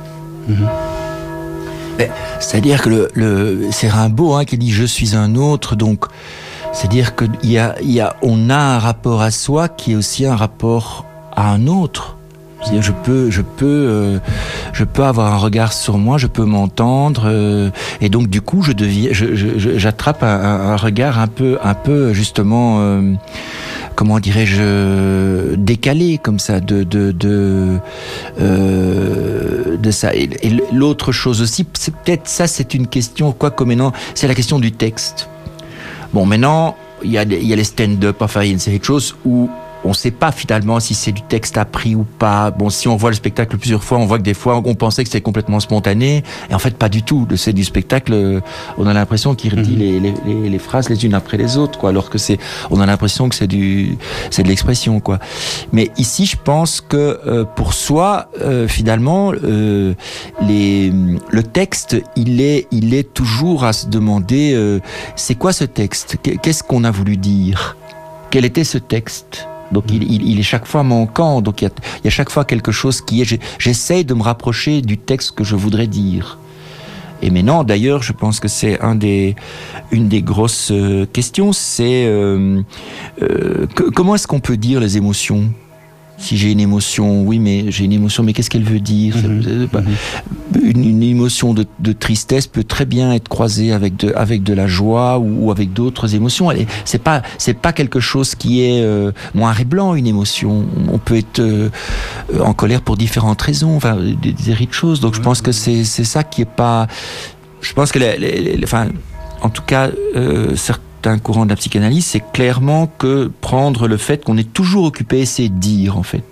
C'est-à-dire que c'est Rimbaud qui dit « je suis un autre », donc c'est-à-dire qu'on a un rapport à soi qui est aussi un rapport à un autre. C'est-à-dire je peux avoir un regard sur moi, je peux m'entendre, et donc du coup j'attrape un regard un peu justement comment dirais-je, décalé comme ça de ça. Et l'autre chose aussi, c'est peut-être ça, c'est une question maintenant, c'est la question du texte. Bon, maintenant, il y a les stand-up, enfin, il y a une série de choses où on ne sait pas finalement si c'est du texte appris ou pas. Bon, si on voit le spectacle plusieurs fois, on voit que des fois, on pensait que c'était complètement spontané, et en fait, pas du tout. C'est du spectacle, on a l'impression qu'il redit les phrases les unes après les autres, quoi, alors que on a l'impression que c'est de l'expression, quoi. Mais ici, je pense que pour soi, finalement, le texte, il est toujours à se demander, c'est quoi ce texte? Qu'est-ce qu'on a voulu dire? Quel était ce texte? Donc il est chaque fois manquant, donc il y a chaque fois quelque chose qui est... J'essaye de me rapprocher du texte que je voudrais dire. Et maintenant, d'ailleurs, je pense que c'est une des grosses questions, c'est comment est-ce qu'on peut dire les émotions? Si j'ai une émotion, oui, mais j'ai une émotion, mais qu'est-ce qu'elle veut dire? Une émotion de tristesse peut très bien être croisée avec de la joie ou avec d'autres émotions. C'est pas quelque chose qui est noir et blanc, une émotion. On peut être en colère pour différentes raisons, enfin des séries de choses. Donc je pense que c'est ça qui est pas. Je pense que en tout cas certains courants de la psychanalyse, c'est clairement que prendre le fait qu'on est toujours occupé, c'est dire, en fait.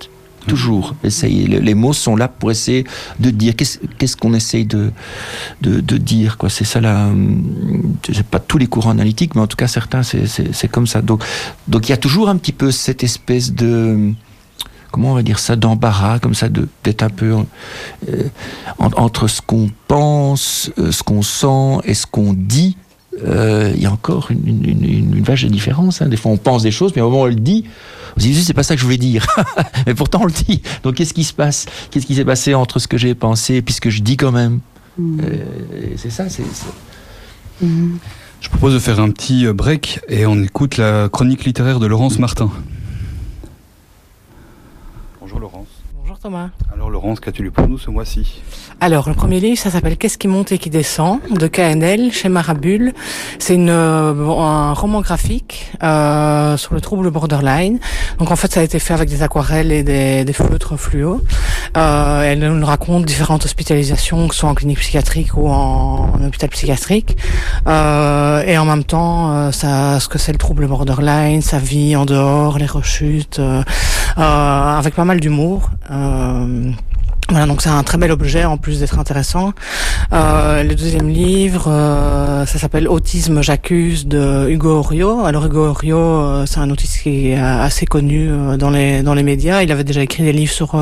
Toujours. Les mots sont là pour essayer de dire. Qu'est-ce qu'on essaye de dire, quoi. C'est ça là. J'ai pas tous les courants analytiques, mais en tout cas certains, c'est comme ça. Donc il y a toujours un petit peu cette espèce de, comment on va dire ça, d'embarras, comme ça, d'être un peu entre ce qu'on pense, ce qu'on sent et ce qu'on dit. Il y a encore une vache de différence. Des fois, on pense des choses, mais au moment où on le dit, on se dit, c'est pas ça que je voulais dire. Mais pourtant, on le dit. Donc, qu'est-ce qui se passe? Qu'est-ce qui s'est passé entre ce que j'ai pensé et puis ce que je dis quand même? C'est ça, Je propose de faire un petit break et on écoute la chronique littéraire de Laurence Martin. Bonjour Laurence. Bonjour Thomas. Alors Laurence, qu'as-tu lu pour nous ce mois-ci? Alors, le premier livre, ça s'appelle Qu'est-ce qui monte et qui descend, de KNL, chez Marabule. C'est un roman graphique sur le trouble borderline. Donc en fait, ça a été fait avec des aquarelles et des feutres fluo. Elle nous raconte différentes hospitalisations, que ce soit en clinique psychiatrique ou en hôpital psychiatrique. Et en même temps, ce que c'est le trouble borderline, sa vie en dehors, les rechutes, avec pas mal d'humour. Voilà, donc c'est un très bel objet en plus d'être intéressant. Le deuxième livre, ça s'appelle Autisme, j'accuse, de Hugo Orio. Alors Hugo Orio, c'est un autiste qui est assez connu dans les médias. Il avait déjà écrit des livres sur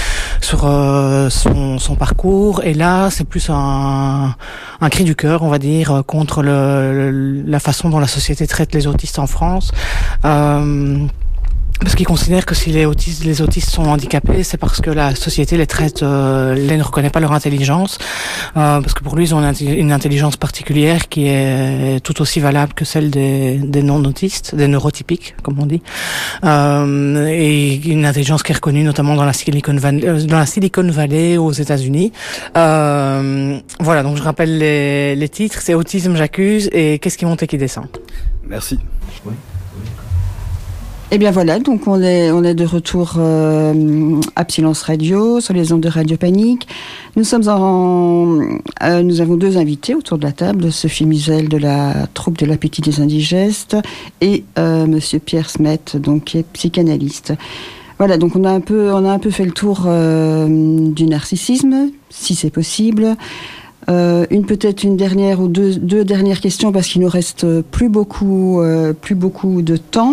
son parcours, et là c'est plus un cri du cœur, on va dire, contre la façon dont la société traite les autistes en France. Parce qu'il considère que si les autistes sont handicapés, c'est parce que la société les traite, ne reconnaît pas leur intelligence, parce que pour lui ils ont une intelligence particulière qui est tout aussi valable que celle des non-autistes, des neurotypiques comme on dit, et une intelligence qui est reconnue notamment dans la Silicon Valley aux États-Unis. Voilà, donc je rappelle les titres, c'est Autisme, j'accuse et Qu'est-ce qui monte et qui descend. Merci. Oui. Et bien voilà, donc on est de retour à Silence Radio, sur les ondes de Radio Panique. Nous avons deux invités autour de la table, Sophie Musel de la troupe de l'appétit des indigestes et Monsieur Pierre Smet, donc qui est psychanalyste. Voilà, donc on a un peu fait le tour du narcissisme, si c'est possible. Peut-être une dernière ou deux dernières questions parce qu'il nous reste plus beaucoup de temps.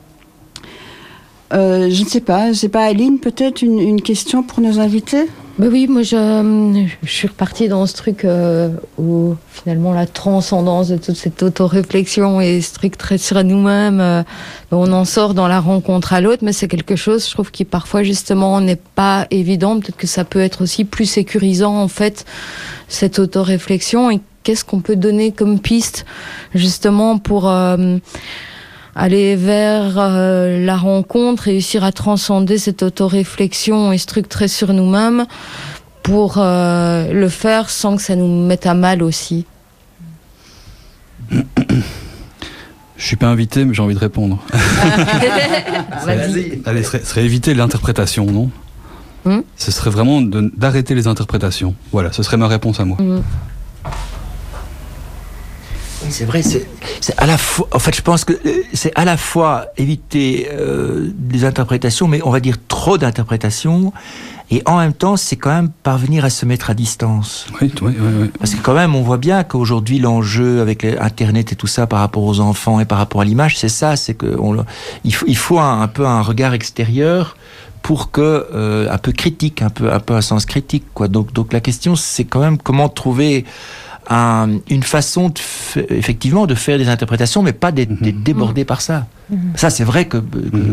Je ne sais pas, Aline, peut-être une question pour nos invités? Ben oui, moi je suis repartie dans ce truc où finalement la transcendance de toute cette auto-réflexion et ce truc très sur nous-mêmes, on en sort dans la rencontre à l'autre, mais c'est quelque chose, je trouve, qui parfois justement n'est pas évident. Peut-être que ça peut être aussi plus sécurisant en fait, cette auto-réflexion. Et qu'est-ce qu'on peut donner comme piste justement pour aller vers la rencontre, réussir à transcender cette auto-réflexion et ce truc très sur nous-mêmes pour le faire sans que ça nous mette à mal aussi. Je suis pas invité, mais j'ai envie de répondre. Vas-y. Allez, ce serait éviter l'interprétation, non? Ce serait vraiment d'arrêter les interprétations. Voilà, ce serait ma réponse à moi. C'est vrai, c'est à la fois. En fait, je pense que c'est à la fois éviter des interprétations, mais on va dire trop d'interprétations, et en même temps, c'est quand même parvenir à se mettre à distance. Oui. Parce que quand même, on voit bien qu'aujourd'hui, l'enjeu avec Internet et tout ça, par rapport aux enfants et par rapport à l'image, c'est ça, c'est que il faut un peu un regard extérieur pour que un peu critique, un peu un sens critique, quoi. Donc la question, c'est quand même comment trouver une façon effectivement de faire des interprétations, mais pas d'être débordé par ça. Ça, c'est vrai que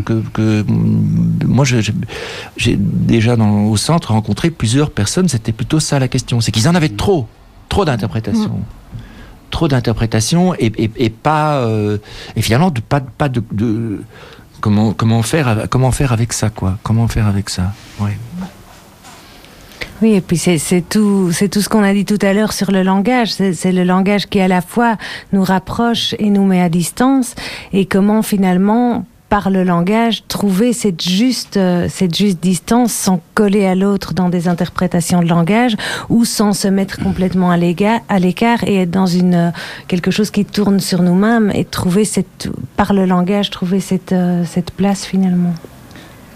moi, j'ai déjà au centre rencontré plusieurs personnes, c'était plutôt ça la question, c'est qu'ils en avaient trop d'interprétations. Trop d'interprétations et pas et finalement pas de comment faire avec ça, quoi. Comment faire avec ça, ouais. Oui, et puis c'est tout ce qu'on a dit tout à l'heure sur le langage. C'est le langage qui à la fois nous rapproche et nous met à distance. Et comment finalement, par le langage, trouver cette juste distance sans coller à l'autre dans des interprétations de langage ou sans se mettre complètement à l'écart et être dans quelque chose qui tourne sur nous-mêmes et trouver par le langage, trouver cette place finalement.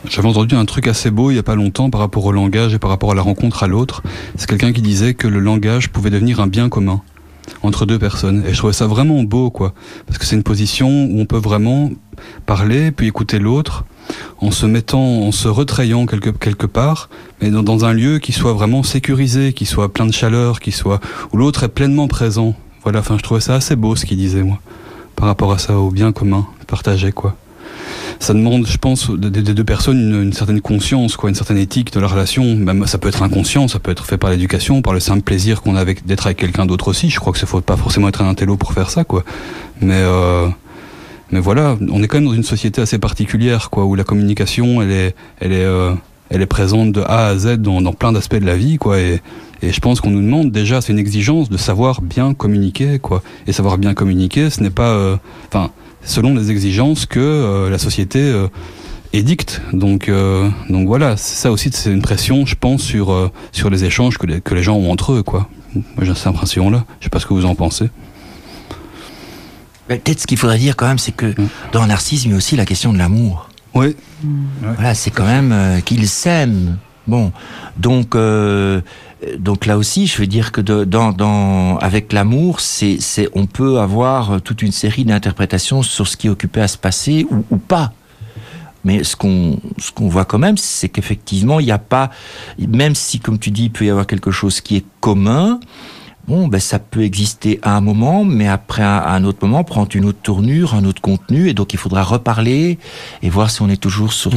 J'avais entendu un truc assez beau il y a pas longtemps par rapport au langage et par rapport à la rencontre à l'autre. C'est quelqu'un qui disait que le langage pouvait devenir un bien commun entre deux personnes. Et je trouvais ça vraiment beau, quoi. Parce que c'est une position où on peut vraiment parler, puis écouter l'autre, en se retrayant quelque part, mais dans un lieu qui soit vraiment sécurisé, qui soit plein de chaleur, où l'autre est pleinement présent. Voilà, enfin, je trouvais ça assez beau ce qu'il disait, moi, par rapport à ça, au bien commun, partagé, quoi. Ça demande, je pense, des deux personnes une certaine conscience, quoi, une certaine éthique de la relation. Même, ça peut être inconscient, ça peut être fait par l'éducation, par le simple plaisir qu'on a d'être avec quelqu'un d'autre aussi. Je crois que faut pas forcément être un intello pour faire ça, quoi. Mais voilà, on est quand même dans une société assez particulière, quoi, où la communication, elle est présente de A à Z dans plein d'aspects de la vie, quoi. Et je pense qu'on nous demande déjà, c'est une exigence de savoir bien communiquer, quoi. Et savoir bien communiquer, ce n'est pas, selon les exigences que la société édicte. Donc voilà, c'est ça aussi, c'est une pression, je pense, sur les échanges que les gens ont entre eux, quoi. Moi, j'ai cette impression-là. Je sais pas ce que vous en pensez. Peut-être ce qu'il faudrait dire quand même, c'est que dans le narcissisme, il y a aussi la question de l'amour. Oui. Voilà, c'est quand même qu'ils s'aiment. Bon, donc là aussi, je veux dire que avec l'amour, on peut avoir toute une série d'interprétations sur ce qui est occupé à se passer ou pas. Mais ce qu'on voit quand même, c'est qu'effectivement, il n'y a pas, même si, comme tu dis, il peut y avoir quelque chose qui est commun. Bon, ça peut exister à un moment, mais après, à un autre moment, prendre une autre tournure, un autre contenu, et donc il faudra reparler et voir si on est toujours sur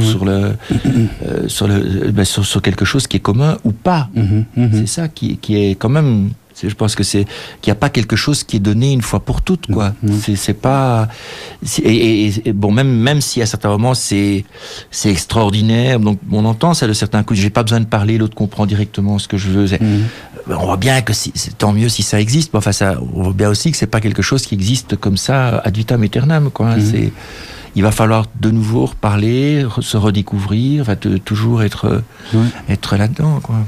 quelque chose qui est commun ou pas. C'est ça qui est quand même. Je pense que qu'il n'y a pas quelque chose qui est donné une fois pour toutes, quoi. C'est pas. Bon, même si à certains moments c'est extraordinaire, donc on entend ça de certains coups. J'ai pas besoin de parler, l'autre comprend directement ce que je veux. On voit bien que c'est tant mieux si ça existe. Mais enfin, on voit bien aussi que c'est pas quelque chose qui existe comme ça ad vitam aeternam, quoi. Il va falloir de nouveau reparler, se redécouvrir, toujours être là-dedans, quoi.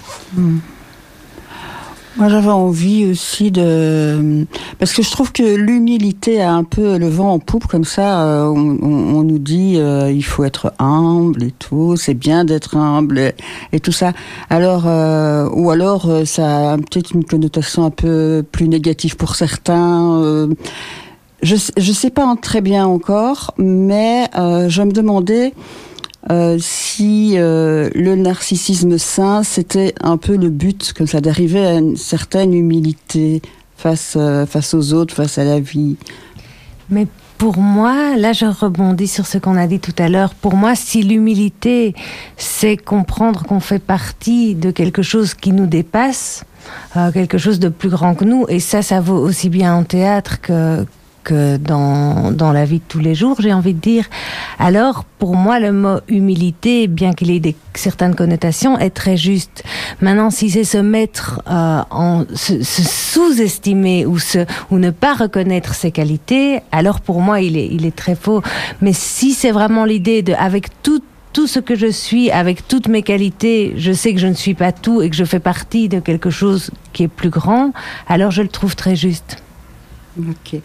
Moi, j'avais envie aussi parce que je trouve que l'humilité a un peu le vent en poupe, comme ça, on nous dit, il faut être humble et tout, c'est bien d'être humble et tout ça. Alors, ou alors, ça a peut-être une connotation un peu plus négative pour certains, je sais pas très bien encore, mais, je me demandais, si le narcissisme sain, c'était un peu le but, comme ça, d'arriver à une certaine humilité face aux autres, face à la vie. Mais pour moi, là je rebondis sur ce qu'on a dit tout à l'heure, pour moi, si l'humilité, c'est comprendre qu'on fait partie de quelque chose qui nous dépasse, quelque chose de plus grand que nous, et ça vaut aussi bien en théâtre que dans la vie de tous les jours, j'ai envie de dire. Alors, pour moi, le mot humilité, bien qu'il ait certaines connotations, est très juste. Maintenant, si c'est se mettre se sous-estimer ou ne pas reconnaître ses qualités, alors pour moi, il est très faux. Mais si c'est vraiment l'idée avec tout ce que je suis, avec toutes mes qualités, je sais que je ne suis pas tout et que je fais partie de quelque chose qui est plus grand, alors je le trouve très juste. Ok.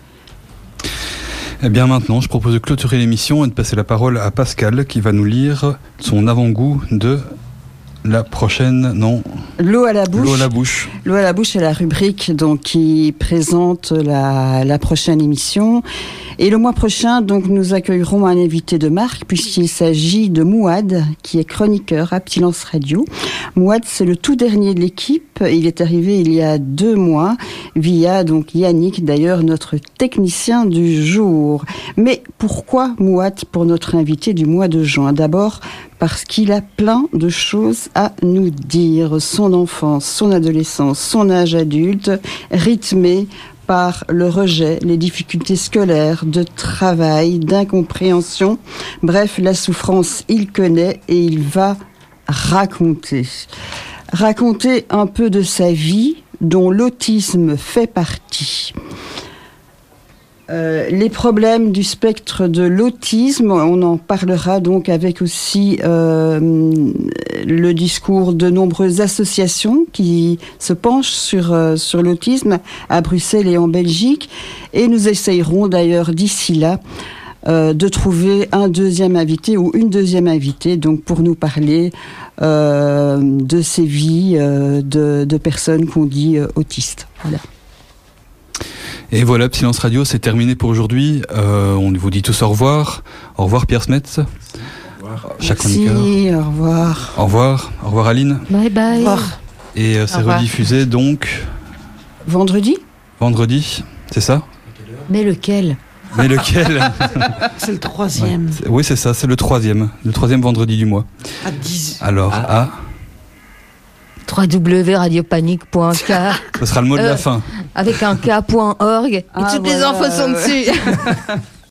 Eh bien maintenant, je propose de clôturer l'émission et de passer la parole à Pascal qui va nous lire son avant-goût de la prochaine, L'eau à la bouche. L'eau à la bouche. L'eau à la bouche est la rubrique qui présente la prochaine émission. Et le mois prochain, donc, nous accueillerons un invité de marque puisqu'il s'agit de Mouad, qui est chroniqueur à Petit Lance Radio. Mouad, c'est le tout dernier de l'équipe. Il est arrivé il y a 2 mois via donc Yannick, d'ailleurs notre technicien du jour. Mais pourquoi Mouad pour notre invité du mois de juin? D'abord parce qu'il a plein de choses à nous dire. Son enfance, son adolescence, son âge adulte, rythmé par le rejet, les difficultés scolaires, de travail, d'incompréhension. Bref, la souffrance, il connaît et il va raconter un peu de sa vie dont l'autisme fait partie. Les problèmes du spectre de l'autisme, on en parlera donc avec aussi le discours de nombreuses associations qui se penchent sur l'autisme à Bruxelles et en Belgique. Et nous essayerons d'ailleurs d'ici là de trouver un deuxième invité ou une deuxième invitée, donc pour nous parler de ces vies de personnes qu'on dit autistes. Voilà. Et voilà, Silence Radio, c'est terminé pour aujourd'hui. On vous dit tous au revoir. Au revoir Pierre Smets. Au revoir. Chaque chroniqueur. Merci, au revoir. Au revoir. Au revoir Aline. Bye bye. Au revoir. Et c'est rediffusé donc... Vendredi, c'est ça? Mais lequel? C'est le 3e. Ouais. Oui, c'est ça, c'est le 3e vendredi du mois. À 10. Alors, à www.radiopanique.k. Ce sera le mot de la fin. Avec un k.org. Et toutes les infos sont dessus.